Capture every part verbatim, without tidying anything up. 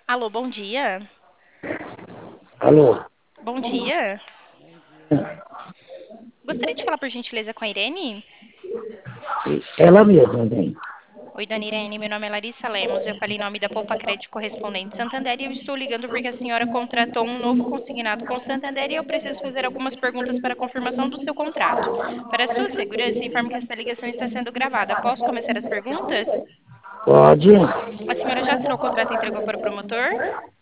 Alô, bom dia. Alô? Bom dia. Gostaria de falar, por gentileza, com a Irene? Ela mesma, bem. Oi, dona Irene, meu nome é Larissa Lemos. Eu falei em nome da Poupa Crédito Correspondente Santander e eu estou ligando porque a senhora contratou um novo consignado com o Santander e eu preciso fazer algumas perguntas para a confirmação do seu contrato. Para a sua segurança, informo que esta ligação está sendo gravada. Posso começar as perguntas? Pode? A senhora já assinou o contrato e entregou para o promotor?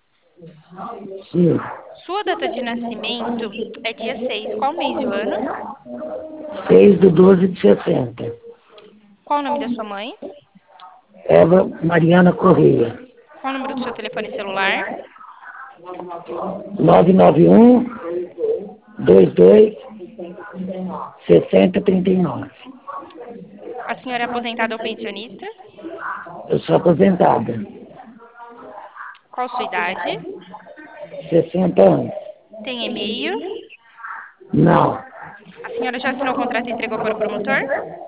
Sim. Sua data de nascimento é dia seis. Qual mês e o ano? seis de doze de sessenta. Qual o nome da sua mãe? Eva Mariana Correia. Qual o número do seu telefone celular? nove nove um, dois dois, seis zero três nove. A senhora é aposentada ou pensionista? Eu sou aposentada. Qual a sua idade? sessenta anos. Tem e-mail? Não. A senhora já assinou o contrato e entregou para o promotor?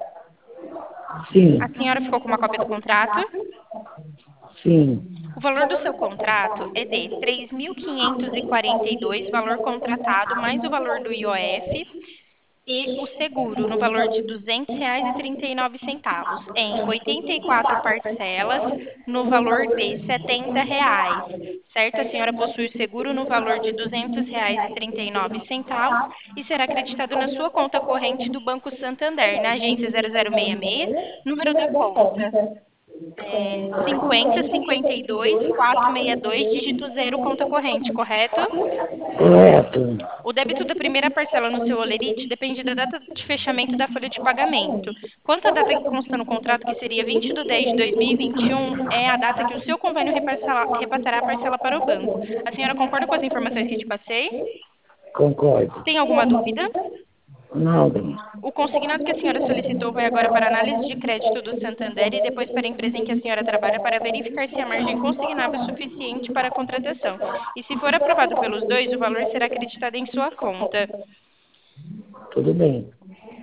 A Sim. senhora ficou com uma cópia do contrato? Sim. O valor do seu contrato é de três mil quinhentos e quarenta e dois, valor contratado, mais o valor do I O F e o seguro, no valor de duzentos reais e trinta e nove centavos, em oitenta e quatro parcelas, no valor de setenta reais. Certo? A senhora possui o seguro no valor de duzentos reais e trinta e nove centavos e será acreditado na sua conta corrente do Banco Santander, na agência zero zero seis seis, número da conta é cinquenta, cinquenta e dois, quatrocentos e sessenta e dois, dígito zero, conta corrente, correto? Correto. O débito da primeira parcela no seu holerite depende da data de fechamento da folha de pagamento. Quanto à data que consta no contrato, que seria vinte de dez de dois mil e vinte e um, é a data que o seu convênio repassará, repassará a parcela para o banco. A senhora concorda com as informações que te passei? Concordo. Tem alguma dúvida? Não, bem. O consignado que a senhora solicitou vai agora para análise de crédito do Santander e depois para a empresa em que a senhora trabalha para verificar se a margem consignável é suficiente para a contratação. E se for aprovado pelos dois, o valor será acreditado em sua conta. Tudo bem.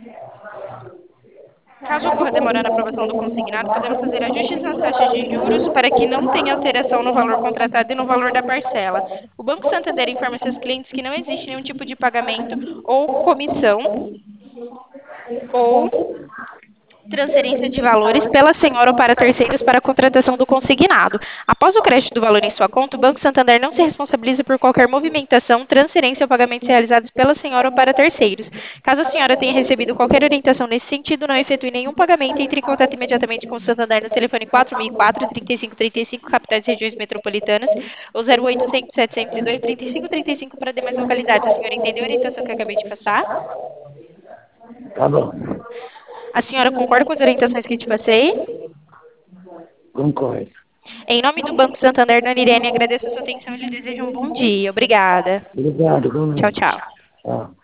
Caso ocorra demora na aprovação do consignado, podemos fazer ajustes nas taxas de juros para que não tenha alteração no valor contratado e no valor da parcela. O Banco Santander informa seus clientes que não existe nenhum tipo de pagamento ou comissão ou transferência de valores pela senhora ou para terceiros para a contratação do consignado. Após o crédito do valor em sua conta, o Banco Santander não se responsabiliza por qualquer movimentação, transferência ou pagamentos realizados pela senhora ou para terceiros. Caso a senhora tenha recebido qualquer orientação nesse sentido, não efetue nenhum pagamento, entre em contato imediatamente com o Santander no telefone quatro mil e quatro, trinta e cinco trinta e cinco, capitais e regiões metropolitanas, ou zero oitocentos, setecentos e dois, trinta e cinco trinta e cinco para demais localidades. A senhora entendeu a orientação que eu acabei de passar? Tá bom. A senhora concorda com as orientações que eu te passei? Concordo. Em nome do Banco Santander, dona Irene, agradeço a sua atenção e lhe desejo um bom dia. Obrigada. Obrigado, Tchau, igualmente. tchau. Tchau.